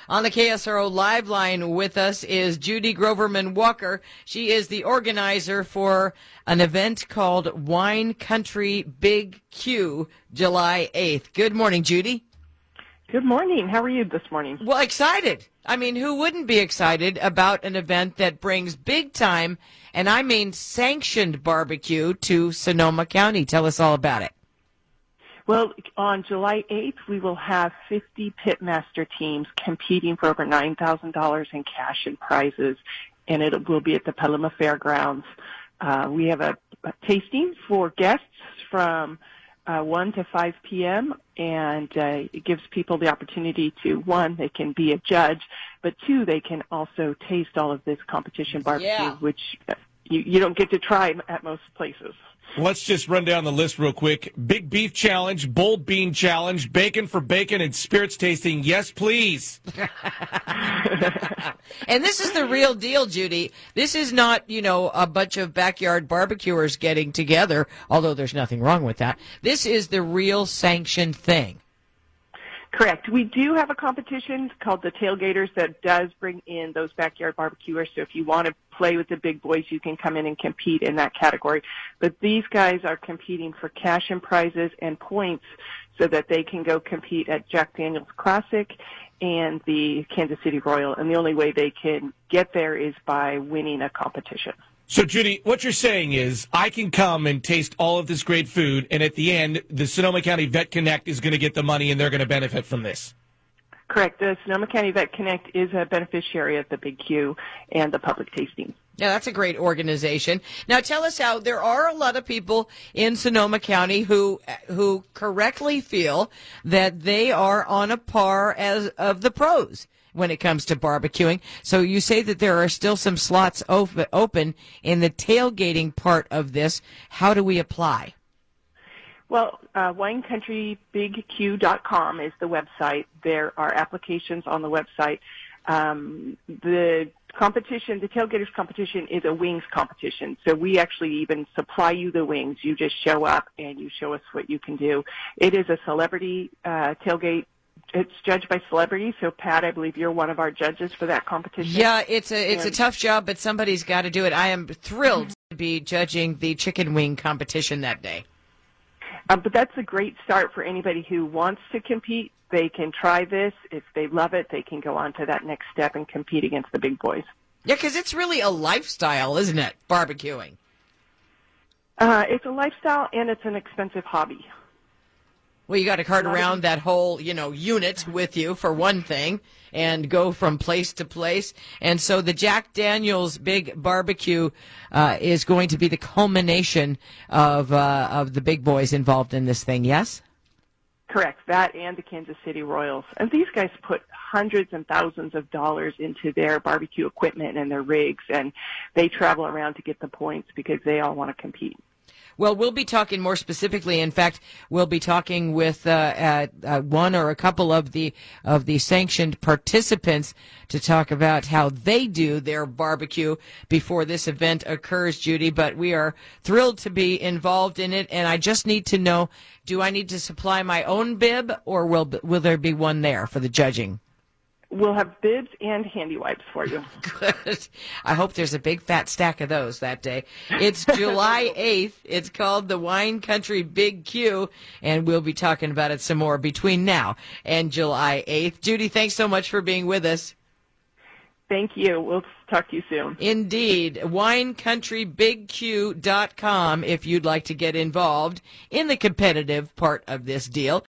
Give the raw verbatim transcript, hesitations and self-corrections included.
On the K S R O Live line with us is Judy Groverman Walker. She is the organizer for an event called Wine Country Big Q, July eighth. Good morning, Judy. Good morning. How are you this morning? Well, excited. I mean, who wouldn't be excited about an event that brings big time, and I mean sanctioned barbecue to Sonoma County? Tell us all about it. Well, on July eighth, we will have fifty pitmaster teams competing for over nine thousand dollars in cash and prizes, and it will be at the Petaluma Fairgrounds. Uh, we have a, a tasting for guests from uh, one to five p.m., and uh, it gives people the opportunity to, one, they can be a judge, but two, they can also taste all of this competition barbecue, Yeah. which uh, you, you don't get to try at most places. Let's just run down the list real quick. Big Beef Challenge, Bold Bean Challenge, Bacon for Bacon, and Spirits Tasting. Yes, please. And this is the real deal, Judy. This is not, you know, a bunch of backyard barbecuers getting together, although there's nothing wrong with that. This is the real sanctioned thing. Correct. We do have a competition called the Tailgaters that does bring in those backyard barbecuers. So if you want to play with the big boys, you can come in and compete in that category. But these guys are competing for cash and prizes and points so that they can go compete at Jack Daniel's Classic and the Kansas City Royal. And the only way they can get there is by winning a competition. So, Judy, what you're saying is I can come and taste all of this great food, and at the end, the Sonoma County Vet Connect is going to get the money, and they're going to benefit from this. Correct. The Sonoma County Vet Connect is a beneficiary of the Big Q and the public tasting. Yeah, that's a great organization. Now, tell us how there are a lot of people in Sonoma County who who correctly feel that they are on a par as of the pros when it comes to barbecuing. So you say that there are still some slots op- open in the tailgating part of this. How do we apply? Well, uh, wine country big q dot com is the website. There are applications on the website. Um, the competition, the Tailgaters competition, is a wings competition. So we actually even supply you the wings. You just show up and you show us what you can do. It is a celebrity uh, tailgate. It's judged by celebrities. So, Pat, I believe you're one of our judges for that competition. Yeah, it's a it's and, a tough job, but somebody's got to do it. I am thrilled to be judging the chicken wing competition that day. Uh, but that's a great start for anybody who wants to compete. They can try this. If they love it, they can go on to that next step and compete against the big boys. Yeah, because it's really a lifestyle, isn't it, barbecuing? Uh, it's a lifestyle, and it's an expensive hobby. Well, you got to cart around that whole, you know, unit with you, for one thing, and go from place to place. And so the Jack Daniel's Big Barbecue uh, is going to be the culmination of uh, of the big boys involved in this thing, yes? Correct. That and the Kansas City Royals. And these guys put hundreds and thousands of dollars into their barbecue equipment and their rigs, and they travel around to get the points because they all want to compete. Well, we'll be talking more specifically. In fact, we'll be talking with uh, uh, uh, one or a couple of the of the sanctioned participants to talk about how they do their barbecue before this event occurs, Judy. But we are thrilled to be involved in it, and I just need to know: do I need to supply my own bib, or will will there be one there for the judging? We'll have bibs and handy wipes for you. Good. I hope there's a big fat stack of those that day. It's July eighth. It's called the Wine Country Big Q, and we'll be talking about it some more between now and July eighth. Judy, thanks so much for being with us. Thank you. We'll talk to you soon. Indeed. wine country big q dot com if you'd like to get involved in the competitive part of this deal.